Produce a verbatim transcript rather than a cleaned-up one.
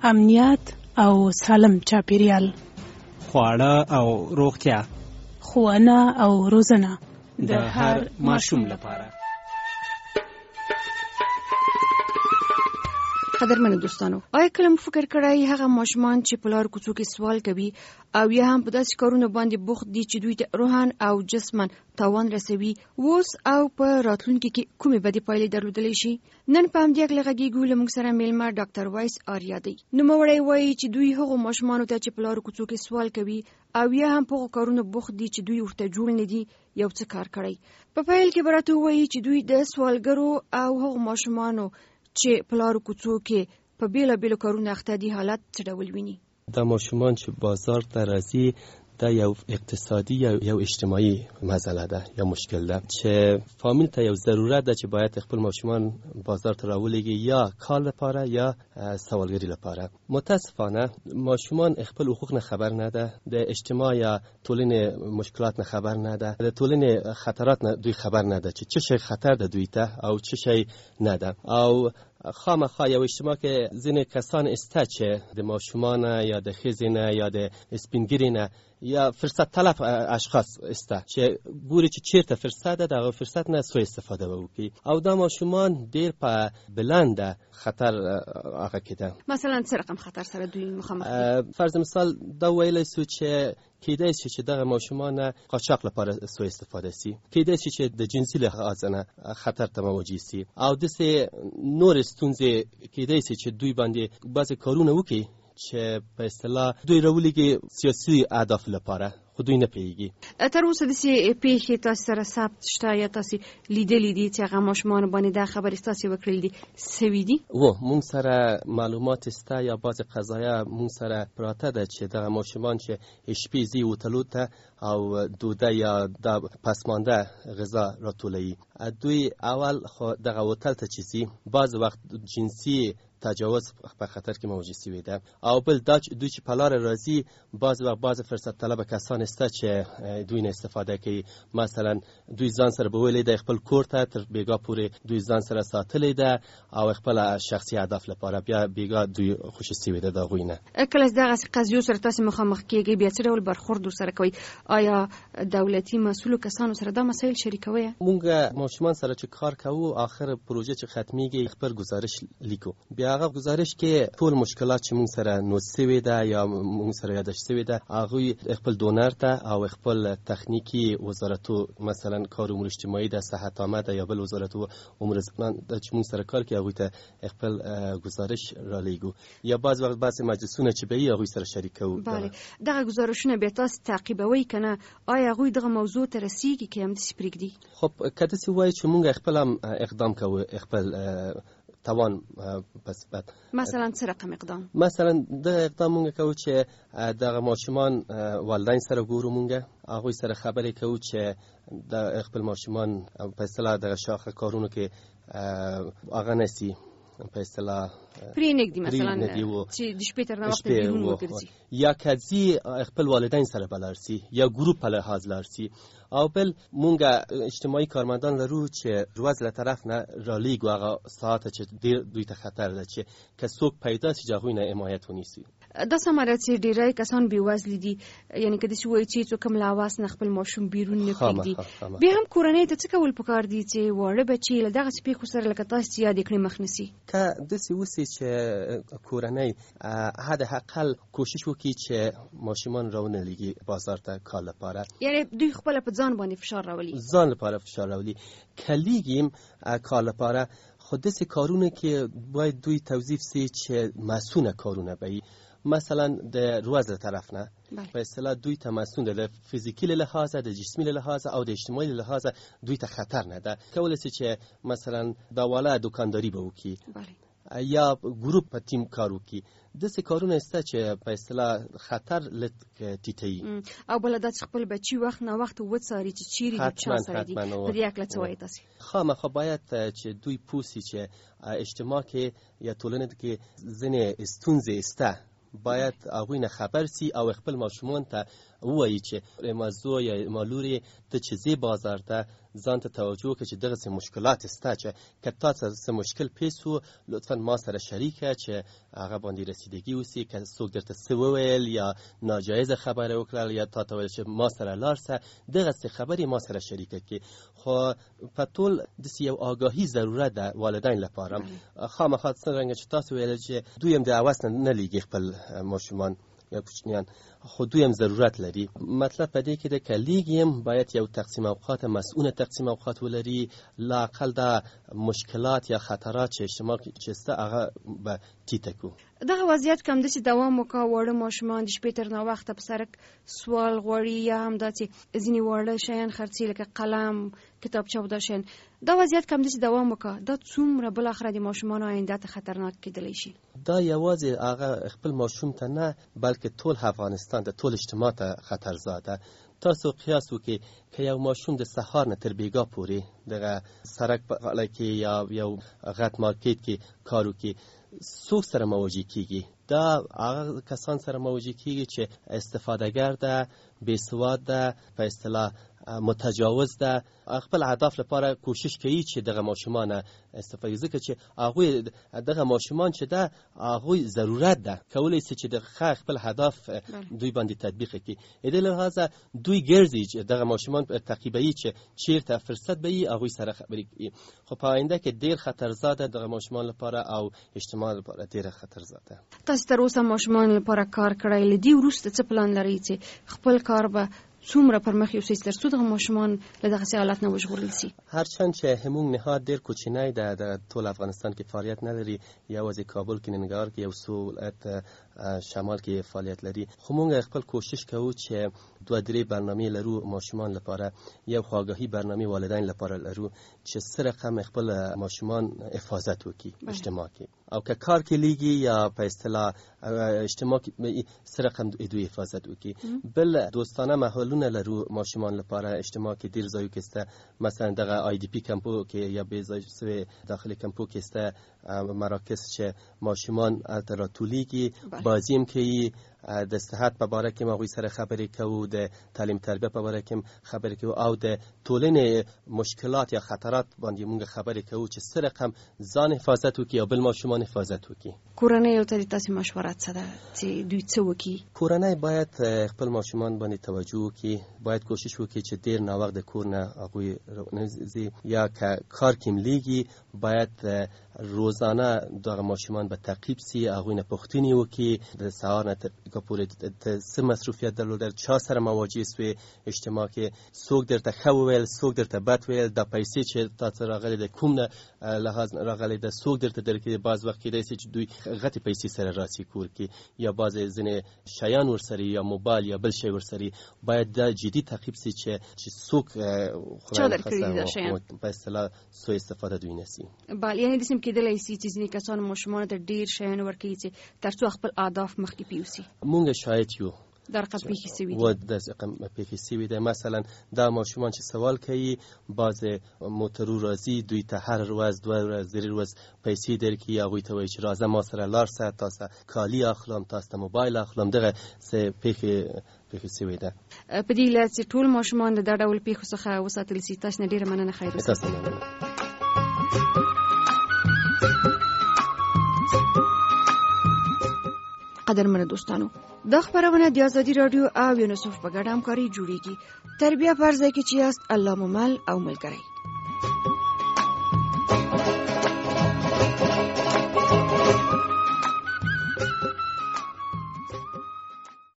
امنیت او سالم چاپیریال، خواړه او روغتیا، ښوونه او روزنه د هر ماشوم لپاره. قدرمنو دوستانو، آیا کله مو فکر کړی هغه ماشومان چې په لار کوڅو کې سوال کوي او یا هم په داسې کارونو باندې بوخت دي چې دوی ته روحاً او جسماً تاوان رسوي، اوس او په راتلونکي کې کومې بدې پایلې درلودلی شي؟ نن په همدې هکله غږیږو. له موږ سره میلمه ډاکټر وایس آریا دی. نوموړی وایي چې دوی هغو ماشومانو ته چې په لارو کوڅو کې سوال کوي او یا هم په هغو کارونو بوخت دي چې دوی ورته جوړ نه دي یو څه کار کړی. په پیل کې به راته ووایي چې دوی د سوالګرو او هغو ماشومانو چې په لارو کوڅو کې په بیلا بیلو کارونو اخته دي حالت څه ډول ویني؟ دا ماشومان چې بازار ته راځي دا یو اقتصادي یا یو اجتماعي مسئله ده یا مشکل ده چې فامیل ته یو ضرورت ده چې باید خپل ماشومان بازار ته راولېږي یا کار لپاره یا سوالګری لپاره. متاسفانه ماشومان خپل حقوق نه خبر نه ده، د اجتماع یا ټولنې مشکلات نه خبر نه ده، د ټولنې خطرات نه دوی خبر نه ده چې چه شي خطر ده دوی ته او چه شي نه ده. او خامخا یو اجتماع کې ځینې کسان استه چې د ماشومان یا د ښځې نه یا د سپینګیري نه یا فرصت طلب اشخاص استه چې ګوري چې چیرته فرصت ده دغه فرصت نه سوء استفاده وکړي او دا ماشومان ډیر په بلند خطر هغه کېده. مثلا څه رقم خطر سره دوی مخامخ دي؟ فرض مثال دا ویلی سو چې کېدای شي چې دغه ماشومان قاچاق لپاره سوء استفاده سي، کېدای شي چې د جنسي لحاظ نه خطر ته مواجه سي او داسې نور ستونزې کېدای شي چې دوی باندې بعضې کارونه وکړي چې په اصطلاح دوی راولېږي سیاسي اهداف لپاره خو دوی نه پوهېږي. تر اوسه داسې پېښې تاسو سره ثبت شته یا تاسې لیدلي دي چې هغه ماشومانو باندې دا خبرې ستاسې وکړلي دي سوي دي؟ و مونږ سره معلومات سته یا بعضې قضایه مونږ سره پراته ده چې دغه ماشومان چې شپې ځي هوټلو ته او دوده یا د پسمانده غذا راټولوي، دوی اول خو دغه هوټل ته چې ځي بعض وخت جنسي تجاوز په خطر کې مواجه شوي ده او بل دا دوی چې په لاره راځي بعض وخت بعض فرصت طلب کسان استه چې دوی نه استفاده کوي. مثلا دوی ځان سره به ویلي ده خپل کور ته تر بیګا پورې دوی ځان سره ساتلی ده او خپل شخصي هدف لپاره بیا بیګا دوی خوشي شوي ده د هغوی نه. کله دغسې قضیو سره تاسې مخامخ کېږئ بیا څه ډول برخورد ورسره کوئ؟ آیا دولتي مسؤلو کسانو سره دا مسایل شریکوئ؟ مونږ ماشومان سره چې کار کوو آخر پروژه چې ختمیږي خپل گزارش لیکو، بیا هغه گزارش کې ټول مشکلات چې مونږ سره نوٹ شوي ده یا مونږ سره یادداشت شوي ده هغوی خپل دونر ته او خپل تخنیکی وزارتو مثلا کار امور اجتماعي ده، صحت عامه ده یا بل وزارتو امور زمانه چې مونږ سره کار کوي هغوی ته خپل گزارش را لیږو یا بعض وخت بعضې مجلسونه چې به یې هغوی سره شریکوو. بله، دغه گزارشونه بیا تاسو تعقیبوئ که نه؟ آیا هغوی دغه موضوع ته رسیږي که همداسې پرېږدي؟ خب که داسې وایي چې مونږ خپل هم اقدام کوو خپل توان پس بعد مثلا څه رقم اقدام؟ مثلا د اقدام مونږ کوو چې دغه ماشومان والدین سره ګورو، مونږ هغوی سره خبرې کوو چې د خپل ماشومان په اصطلاح دغه شاخه کارونو کې هغه نسي په اصطلاح پرې نږدي مثلا چې د شپې تر ناوخته بیرون وګرځي یا که ځي خپل والدین سره به لاړ سي یا ګروپ په لحاظ لاړ سي. او بل مونږ اجتماعي کارمندان لرو چې روز له طرف نه رالیږو هغه ساعته چې ډېر دوی ته خطر ده چې که څوک پیدا سي چې هغوی نه حمایت ونیسي. دا سمه ده چې ډېری کسان بېوزلي دي، یعنې که داسې وایي چې څوک هم له حواس نه خپل ماشوم بیرون نه پرېږدي، بیا هم کورنۍ ته څه کول پکار دي چې واړه بچي له دغسې پېښو سره لکه تاسو چې یادې کړې مخ نیسي؟ که داسې وسي چې کورنۍ حداقل کوشش وکړي چې ماشومان راونه لیږي بازار ته کار لپاره، یعنې دوی خپله په ځان باندې فشار راولي، ځان لپاره فشار راولي. که لیږیم کار لپاره خو داسې کارونه کې باید دوی توظیف سي چې مسونه کارونه به مثلا د روز له طرف نه په اصطلاح دوی ته مسون ده، فیزیکی له لحاظه، د جسمی له لحاظه او د اجتماعي له لحاظه دوی ته خطر نه ده. کولی سي چې مثلا دا والا دکانداری به وکړي یا ګروپ په ټیم کار وکړي. داسې کارونه سته چې په اصطلاح خطر لږ ټیټوي. او بله دا چې خپل بچي وخت نه وخت وڅاري چې چیرې دي چا سره دي. په دې هکله څه وایي تاسې؟ خامخا باید چې دوی پوه سي چې اجتماع کې یا ټولنه کې ځینې ستونزې سته، باید هغوی نه خبر سي او خپل ماشومان ته ووایي چې مازو یا مالوري ته چې ځې بازار ته ځان ته توجه وکړي چې دغسې مشکلات شته، چې که تا ته څه مشکل پیښ و لطفا ما سره شریکه چې هغه باندې رسیدګي وسي. که څوک درته څه وویل یا ناجایزه خبره وکړل یا تا ته ویل چې ما سره لاړ شه، دغسې خبرې ما سره شریکه کړي. خو په ټول داسې یو آګاهي ضرورت ده والدین لپاره. خامخا څرنګه چې تاسو ویل چې دوی هم د هوس نه لیږي خپل ماشومان یا کوچنیان، خو دوی هم ضرورت لري. مطلب په دې کې ده که لیږي هم باید یو تقسیم اوقات مسئول تقسیم اوقات ولري، لااقل دا مشکلات یا خطرات چې اجتماع چې شته هغه به ټیټه کړو. دغه وضعیت که همداسې دوام وکړي، واړه ماشومان د شپې تر ناوخته په سړک سوال غواړي یا هم دا چې ځینې واړه شیان خرڅي لکه قلم، کتابچه او دا شیان، دا وضعیت که همداسې دوام وکړي، دا څومره بالاخره د ماشومانو آینده ته خطرناک کېدلی شي؟ دا یوازې هغه خپل ماشوم ته نه بلکې ټول افغانستان ته، ټول اجتماع ته خطرزا ده. تاسو قیاس وکړئ که یو ماشوم د سهار نه تر بیګا پورې دغه سړک په غاړه کې یا یو غټ مارکیټ کې کار وکړي، څوک سره مواجه کیږي؟ دا هغه کسان سره مواجه کیږي چې استفادهګر ده، بې سواد ده، په اصطلاح متجاوز ده، خپل اهداف لپاره کوشش کوي چې دغه ماشومان استفاده، ځکه چې هغوی دغه ماشومان چې ده هغوی ضرورت ده کولی شي چې دغه خپل هدف دوی باندې تطبیق کړي. دې لحاظه دوی ګرځي چې دغه ماشومان تعقیبوي چې چیرته فرصت به وي هغوی سره خبرې کوي. خو په آینده کې ډېر خطرزاده دغه ماشومان لپاره او اجتماع لپاره ډېره خطرزاده. تاسو تر اوسه ماشومان لپاره کار کړی، له دې وروسته څه پلان لرئ چې خپل کار به څومره پر مخ یوسئ تر څو دغه ماشومان له دغسې حالت نه وژغورل شي؟ هرچند چې زموږ نهاد ډېر کوچنی ده، د ټول افغانستان کې فعالیت نه لري، یوازې کابل کې، ننګرهار کې، یو څو ولایت شمال کې فعالیت لري، خو موږ خپل کوشش کوو چې دوه درې برنامې لرو ماشومان لپاره. یو خواږهي برنامې والدین لپاره لرو چې څه رقم خپل ماشومان حفاظت وکړي اجتماع کې، او که کار کې لیږي یا په اصطلاح اجتماع کې څه رقم دوی حفاظت وکړي. بل دوستانه ماحولونه لرو ماشومان لپاره اجتماع کې ډېر ځایو کې سته، مثلا دغه آی دی پی کمپو کې یا بې ځای شوي داخلي کمپو کې سته مراکز چې ماشومان هلته راټولیږي، بازی هم کوي، د صحت په باره کې هغوی سره خبرې کوو، د تعلیم تربیه په باره کې هم خبرې کوو، او د ټولنې مشکلات یا خطرات باندې موږ خبرې کوو چې څه رقم ځان حفاظت وکړي او بل ماشومان حفاظت وکړي. کورنۍ ته د تاسې مشوره څه ده چې دوی څه وکړي؟ کورنۍ باید خپل ماشومان باندې توجه وکړي، باید کوشش وکړي چې ډېر ناوخت د کور نه هغوی راونهځي، یا که کار کې هم لیږي باید روزانه دغه ماشومان به تعقیب سي، هغوی نه پوښتنې وکړي، د سهار نه تر بیګا پورې څه مصروفیت درلودل، چا سره مواجه سوې اجتماع کې، څوک درته ښه وویل، څوک درته بد ویل، دا پیسې چې تا ته راغلې د کوم نه لحاظ راغلې ده، څوک درته درکړي. بعض وخت کېدای شي چې دوی غټې پیسې سره راسي کور کې، یا بعضې ځینې شیان ورسره یا موبایل یا بل شی ورسره، باید دا جدي تعقیب سي چې چې څوک چا درکړي دا شیان په اصطلاح سوء استفاده دوی نه سي. بله، یعنې داسې هم کېدلی شي چې ځینې کسان ماشومانو ته ډېر شیان ورکوي چې تر څو خپل اهداف مخکې پیوسي. مونږ شاید یو در رقم پیښې سوي و د رقم پیښې سوي ده. مثلا دا ماشومان چې سوال کوي، بعض موټرو راځي دوی ته هر ورځ دوه ورځ درې ورځ پیسې درکړي، هغوی ته وایي چې راځه ما سره لاړ شه، تاسو کالي اخلم، تاسو ته موبایل اخلم. دغه څه پیښې پیښې سوي ده. په دې هیله چې ټول ماشومان له دا ډول پیښو څخه وساتل شي. تاسو نه ډېره مننه. خیر اوسه. تاسو مننه. قدرمنو دوستانو، دا خبرونه د ازادي رادیو او یونیسف په ګډه همکاري جوړیږي. تربیه پر ځای کې چې یاست الله مو مل او ملګری.